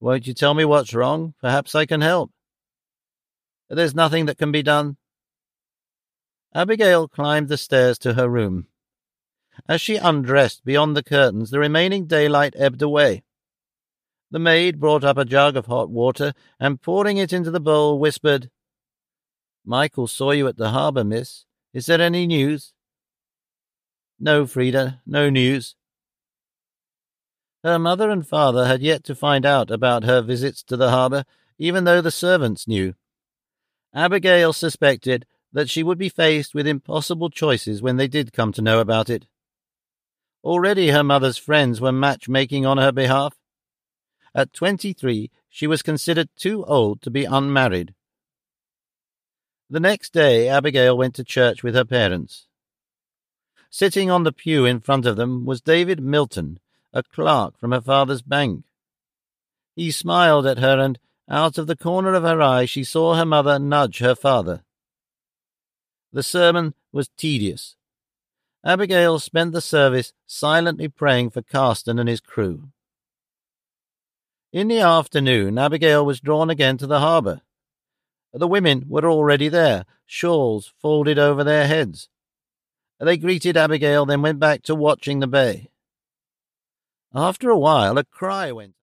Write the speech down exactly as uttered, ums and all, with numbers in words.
Won't you tell me what's wrong? Perhaps I can help. There's nothing that can be done. Abigail climbed the stairs to her room. As she undressed beyond the curtains, the remaining daylight ebbed away. The maid brought up a jug of hot water, and pouring it into the bowl, whispered, "Michael saw you at the harbour, miss. Is there any news?" "No, Frida, no news." Her mother and father had yet to find out about her visits to the harbour, even though the servants knew. Abigail suspected that she would be faced with impossible choices when they did come to know about it. Already her mother's friends were matchmaking on her behalf. At twenty-three, she was considered too old to be unmarried. The next day, Abigail went to church with her parents. Sitting on the pew in front of them was David Milton, a clerk from her father's bank. He smiled at her, and out of the corner of her eye she saw her mother nudge her father. The sermon was tedious. Abigail spent the service silently praying for Carston and his crew. In the afternoon, Abigail was drawn again to the harbour. The women were already there, shawls folded over their heads. They greeted Abigail, then went back to watching the bay. After a while, a cry went